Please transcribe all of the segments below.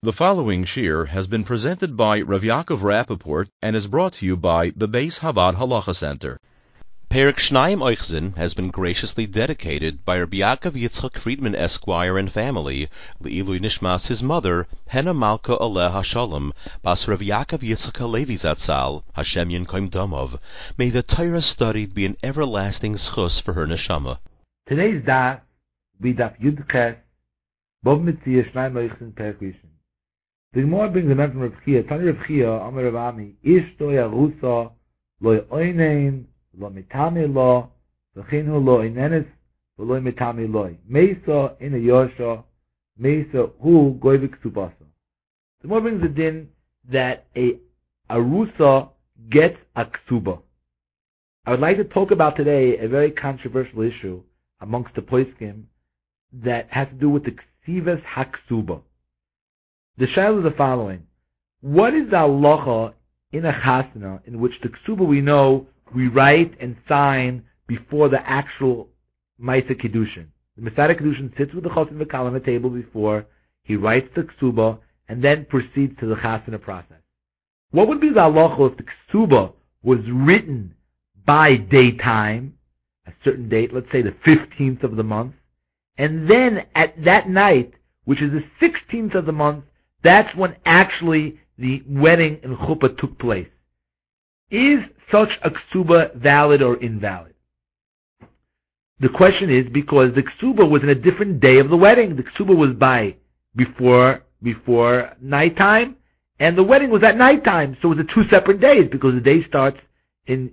The following shir has been presented by Rav Yaakov Rappaport and is brought to you by the Beis Havad Halacha Center. Perek Shnayim Oichzin has been graciously dedicated by Rabbi Yaakov Yitzchak Friedman Esquire and family, Le'ilui Nishmas his mother, Hena Malka Aleha Shalom, Bas Rav Yaakov Yitzchak Halevi Zatzal, Hashem Yinkoim Domov. May the Torah studied be an everlasting schus for her neshama. Today's daf, be daf Yud Ches, Bob Mitzvah Shnayim Oichzin Perek Rishon. The Gemara brings a man from Rav Chia, Tani Rav Chia, Amar Rav Ami, Ishto Yarusa, Lo Oinein, Lo Mitami Lo, V'chinu Lo Inenis, Lo Mitami Lo. Mesa in a Yosha, Mesa Hu Goivik Subasa. The Gemara brings a din that a Arusa gets a Ksuba. I would like to talk about today a very controversial issue amongst the Poskim that has to do with the Ksivas HaKsuba. The shayla is the following. What is the halacha in a chasana in which the ksuba we know we write and sign before the actual Maisa Kiddushin? The Masada Kiddushin sits with the Chosin V'Kal on the table before he writes the ksuba and then proceeds to the chasana process. What would be the halacha if the ksuba was written by daytime, a certain date, let's say the 15th of the month, and then at that night, which is the 16th of the month, that's when actually the wedding in chuppah took place. Is such a ksuba valid or invalid? The question is because the ksuba was in a different day of the wedding. The ksuba was before nighttime, and the wedding was at nighttime. So it was 2 separate days because the day starts in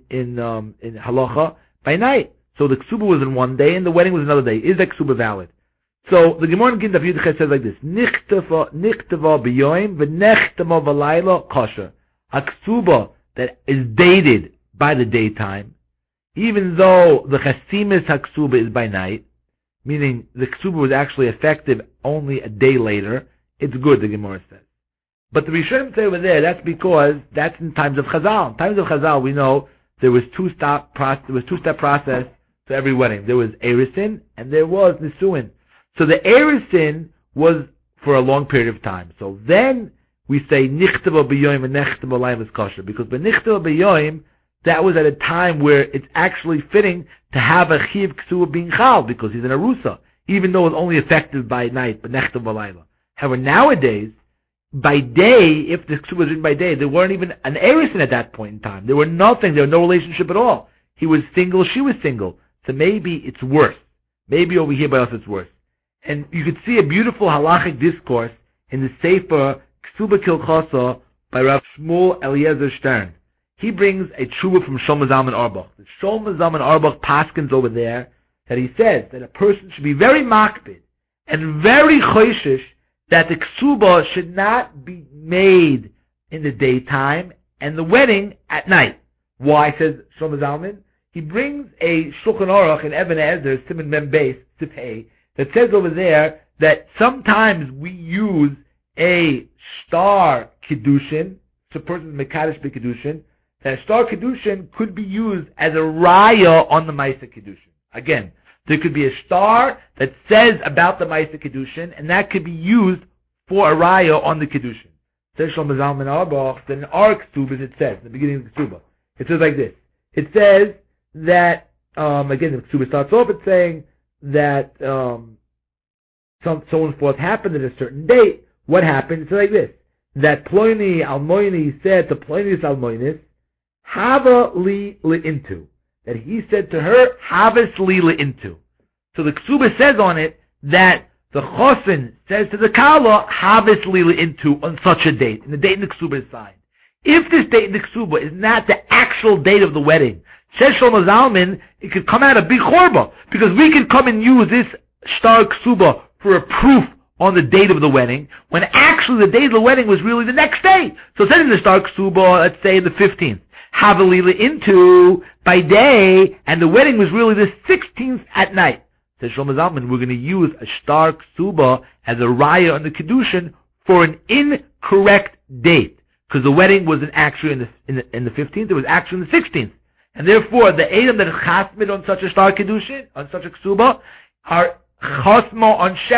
halacha by night. So the ksuba was in one day and the wedding was another day. Is that ksuba valid? So the Gemara in Gimel Yud Ches says like this: Nichtava b'yoyim v'nechtava v'layla kosher. A ksuba that is dated by the daytime, even though the chasimis haksuba is by night, meaning the ksuba was actually effective only a day later. It's good, the Gemara says. But the Rishonim say over there that's because that's in times of Chazal. In times of Chazal, we know there was two-step process to every wedding. There was Erisin and there was Nisuin. So the Erisin was for a long period of time. So then we say Nichtava b'yoyim and Nechtava layim is kosher. Because by Nichtava b'yoyim, that was at a time where it's actually fitting to have a Chiv Ksuba being Chal, because he's an Arusa, even though it's only effective by night, but Nechtava layla. However, nowadays, by day, if the Ksuba was written by day, there weren't even an Erisin at that point in time. There were nothing, there was no relationship at all. He was single, she was single. So maybe it's worse. Maybe over here by us it's worse. And you could see a beautiful halachic discourse in the Sefer Ksuba Kilchasa by Rav Shmuel Eliezer Stern. He brings a tshuva from Shlomo Zalman Auerbach. The Shlomo Zalman Auerbach paskins over there that he says that a person should be very makpid and very choishish that the ksuba should not be made in the daytime and the wedding at night. Why, says Shlomo Zalman? He brings a Shulchan Aruch in Even HaEzer, Siman Mem Beis, Sifhei, that says over there that sometimes we use a star kiddushin, so a person mekadosh b'kiddushin, that a star kiddushin could be used as a raya on the Maisa Kiddushin. Again, there could be a star that says about the Maisa Kiddushin, and that could be used for a raya on the kiddushin. Says Shlomo Zalman Auerbach that in our ksubas it says, in the beginning of the ksuba, it says like this. It says that, again, the ksuba starts off, it's saying that so and forth happened at a certain date. What happened? It's like this: that Ploini Almoini said to Ploinis Almoinis, "Hava li le'intu." That he said to her, "Havas li le'intu." So the ksuba says on it that the chosin says to the kala, "Havas li le'intu" on such a date, and the date in the ksuba is signed. If this date in the ksuba is not the actual date of the wedding, says Shlomo Zalman, it could come out a big chorba, because we could come and use this star ksuba for a proof on the date of the wedding, when actually the date of the wedding was really the next day. So it says in the star ksuba, let's say the 15th, Havalila into by day, and the wedding was really the 16th at night. Says Shlomo Zalman, we're going to use a star ksuba as a raya on the kiddushin for an incorrect date, because the wedding wasn't actually in the 15th, it was actually in the 16th. And therefore, the Edom that is chasmid on such a star kiddushin, on such a ksuba, are chasmo on sheker.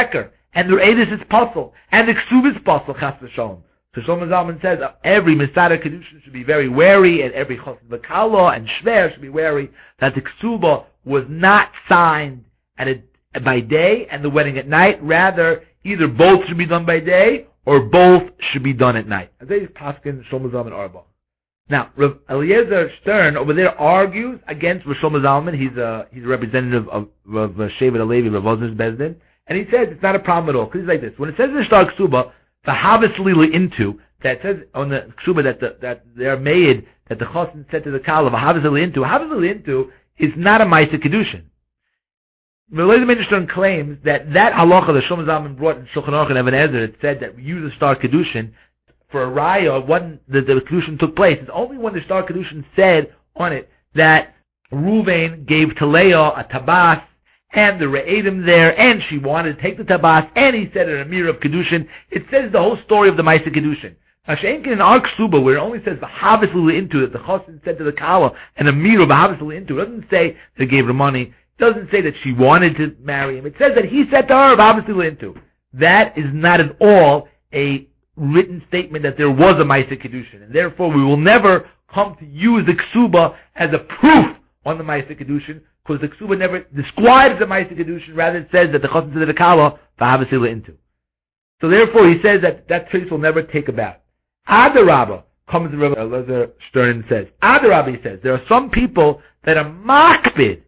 and the Re'edis is puzzle, and the Ksuba is puzzle, Chas v'Sholom. So Shlomo Zalman says every Masada Kedushin should be very wary, and every Chosin V'Kala and Shver should be wary that the Ksuba was not signed by day and the wedding at night. Rather, either both should be done by day or both should be done at night. As they paskin Shlomo Zalman Arbach. Now, Rav Eliezer Stern over there argues against Rav Shlomo Zalman. He's a representative of Rav Shevet Alevi, Rav Wosner's Bezdin, and he says it's not a problem at all. Because he's like this: when it says in the Shtar Ksuba, the Havas Lila into, that says on the Ksuba that they're made, that the Chosin said to the Kala, Havas Lila into is not a Ma'aseh Kedushin. Rav Eliezer Stern claims that halacha that Shlomo Zalman brought in Shulchan Aruch and Even Ezer, it said that we use a Shtar Kedushin for a raya when the Kedushin took place. It's only when the Shtar Kedushin said on it that Ruvain gave to Leah a tabas, and the Re'edim there, and she wanted to take the tabas, and he said an Amir of Kedushin. It says the whole story of the Ma'aseh Kedushin. Hashenkin in our Ksuba, where it only says the Havas Lila into it, the Chosin said to the Kala, and Amir of Havas Lila into it, doesn't say they gave her money, doesn't say that she wanted to marry him. It says that he said to her of Havas Lila into. That is not at all a written statement that there was a Ma'aseh Kedushin, and therefore we will never come to use the Ksuba as a proof on the Ma'aseh Kedushin, because the Ksuba never describes the Ma'aseh Kedushin, rather it says that the Chosin said to the Kala, Havas Lila into. So therefore he says that trace will never take about. Adarabba comes to Rav Eliezer Stern and says, Adarabba, he says, there are some people that are makbid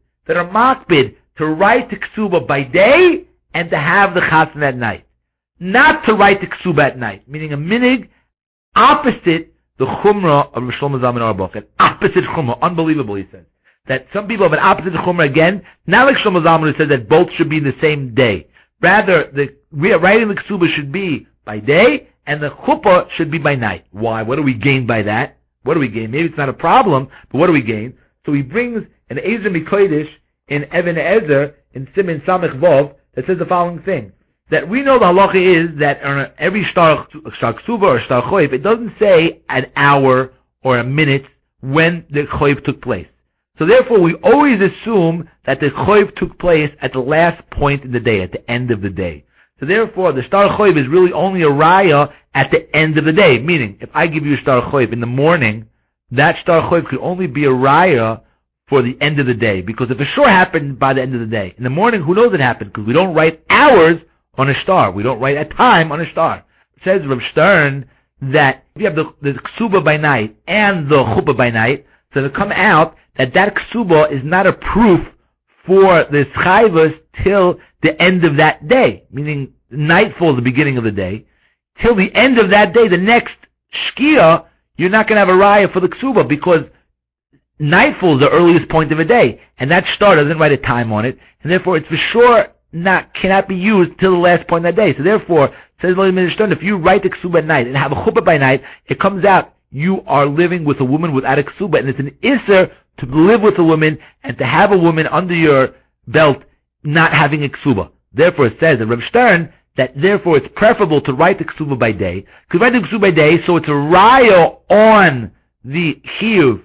to write the Ksuba by day and to have the Chassan at night. Not to write the Ksuba at night, meaning a minig opposite the Chumrah of Shlomo Zalman Auerbach, an opposite Chumrah, unbelievable, he says. That some people have an opposite Chumrah again, not like Shlomo Zalman who says that both should be in the same day. Rather, writing the Ksuba should be by day, and the chuppah should be by night. Why? What do we gain by that? What do we gain? Maybe it's not a problem, but what do we gain? So he brings an Ezer Mikodesh in Even Ezer in Siman Samech Vov that says the following thing: that we know the halacha is that on every shtar ksuba or shtar choiv, it doesn't say an hour or a minute when the choiv took place. So therefore, we always assume that the choiv took place at the last point in the day, at the end of the day. So therefore, the shtar choiv is really only a raya at the end of the day. Meaning, if I give you a shtar choiv in the morning, that shtar choiv could only be a raya for the end of the day. Because if it sure happened by the end of the day, in the morning, who knows it happened? Because we don't write hours on a shtar. We don't write a time on a shtar. It says Rav Stern that if you have the ksuba by night and the chuppah by night, so to come out that ksuba is not a proof for the chayvus till the end of that day, meaning nightfall is the beginning of the day. Till the end of that day, the next shkia, you're not going to have a raya for the ksuba because nightfall is the earliest point of a day, and that shtar doesn't write a time on it, and therefore it's for sure cannot be used till the last point of that day. So therefore, says Stern, if you write the ksuba at night and have a chuppah by night, it comes out you are living with a woman without a ksuba, and it's an isser to live with a woman and to have a woman under your belt not having a ksuba. Therefore, it says in Rav Stern that therefore it's preferable to write the ksuba by day, because write the ksuba by day, so it's a raya on the chiyuv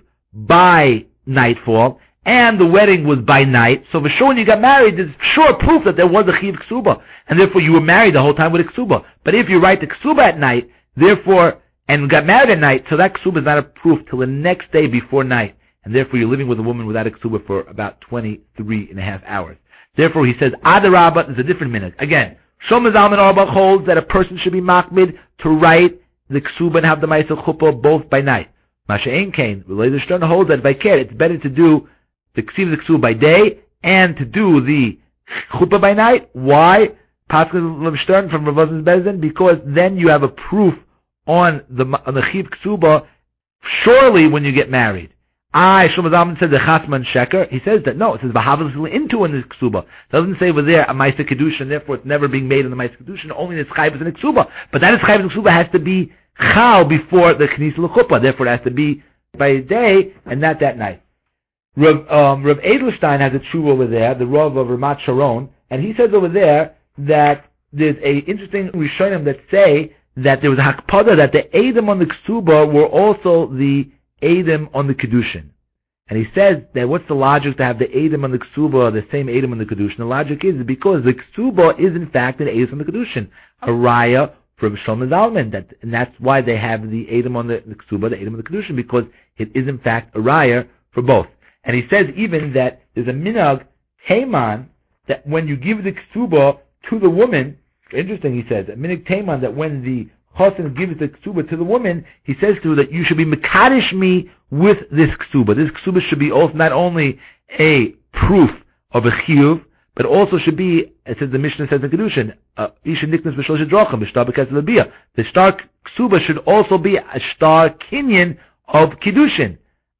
by nightfall, and the wedding was by night, so for sure when you got married, there's sure proof that there was a chiyuv ksuba, and therefore you were married the whole time with a ksuba. But if you write the ksuba at night, therefore, and got married at night, so that ksuba is not a proof till the next day before night, and therefore you're living with a woman without a ksuba for about 23 and a half hours. Therefore he says, Adarabba is a different minute. Again, Shlomo Zalman Auerbach holds that a person should be makmid to write the ksuba and have the ma'aseh chuppah both by night. Masha Ein Kain, Eliezer Stern holds that by care, it's better to do the ksuba by day and to do the chuppah by night. Why? Pascal Rav Stern from Rav Wosner's Bezdin, because then you have a proof on the chiv ksuba surely when you get married. Shlomo Zalman said the chasman sheker. He says that no, it says v'havas into in the ksuba. It doesn't say over there a ma'aseh kedushin, therefore it's never being made in the ma'aseh kedushin, only in the chayvus in the ksuba. But that is chayvus in the ksuba has to be chal before the knis l'chuppah, therefore it has to be by day and not that night. Rav Edelstein has a tshuva over there, the Rav of Ramat Sharon, and he says over there that there's a interesting Rishonim that say that there was a hakpada that the Edom on the ksuba were also the Edom on the kedushin. And he says that what's the logic to have the Edom and the Ksuba, the same Edom and the Kedushin? The logic is because the Ksuba is in fact an Edom and the Kedushin, a Raya from Shlomo Zalman, and that's why they have the Edom on the Ksuba, the Edom and the Kedushin, because it is in fact a Raya for both. And he says even that there's a minhag, Taiman, that when you give the Ksuba to the woman, interesting, he says, a minhag Taiman, that when the Chassan gives the Ksuba to the woman, he says to her that you should be Mekadesh me with this Ksuba. This Ksuba should be also not only a proof of a Chiyuv, but also should be, it says the Mishnah says in Kedushin, Isha Niknas B'Shlosh Drachim, B'Shtar B'Kes L'Biyah. The star Ksuba should also be a star Kinyan of Kedushin.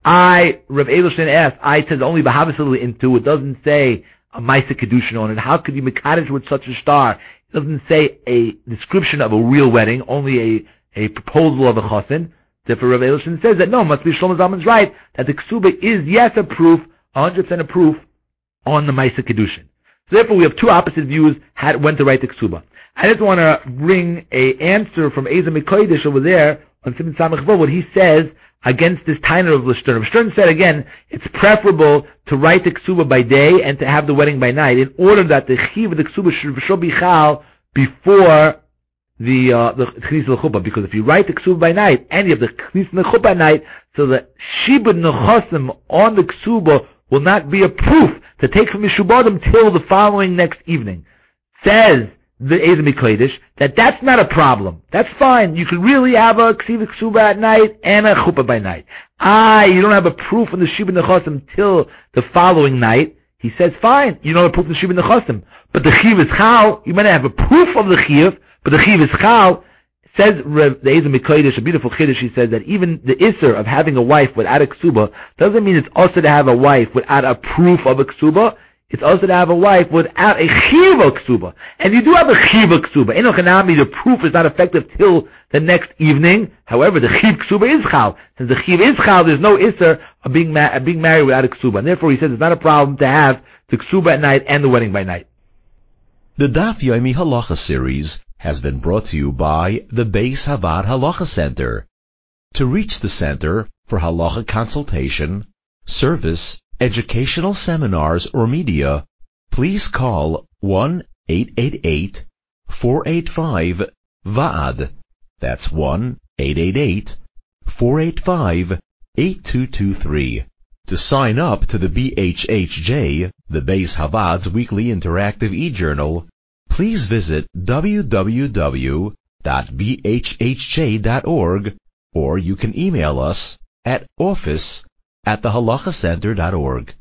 Rav Edelstein asked, it says only B'Havasili into, it doesn't say a Maisa Kedushin on it. How could you Mekadesh with such a star? It doesn't say a description of a real wedding, only a proposal of a chassan. Therefore, Rav Edelstein says that no, it must be Shlomo Zalman's right, that the ksuba is, yes, a proof, 100% a proof, on the Maisa Kedushin. So therefore, we have two opposite views when to write the ksuba. I just want to bring an answer from Eza Mikodesh over there on Simon Samach Vav, what he says against this Tainer of L'Stern. Stern said again, it's preferable to write the ksuba by day and to have the wedding by night, in order that the chiv of the ksuba should be chal before the chnis l'chuppah. Because if you write the ksuba by night and you have the chnis l'chuppah at night, so the shibud nechosim on the ksuba will not be a proof to take from Mishubadim till the following next evening. Says the Eza Mikodesh that that's not a problem. That's fine. You could really have a ksiva ksuba at night and a chuppah by night. You don't have a proof on the Shibud Nechosim till the following night. He says, fine, you don't have a proof of the Shibud Nechosim. But the chiv is chal. You might have a proof of the chiv, but the chiv is chal. Says the Eza Mikodesh, a beautiful chiddush, he says that even the isser of having a wife without a ksuba doesn't mean it's also to have a wife without a proof of a ksuba. It's also to have a wife without a chiva ksuba. And you do have a chiva ksuba. Eno chanami, the proof is not effective till the next evening. However, the chiv ksuba is chal. Since the chiv is chal, there's no isser of being married without a ksuba. And therefore, he says it's not a problem to have the ksuba at night and the wedding by night. The Daf Yomi Halacha series has been brought to you by the Beis Havad Halacha Center. To reach the center for halacha consultation, service, educational seminars, or media, please call 1-888-485-VAAD. That's 1-888-485-8223. To sign up to the BHHJ, the Beis Havad's weekly interactive e-journal, please visit www.bhhj.org, or you can email us at office@thehalachacenter.org.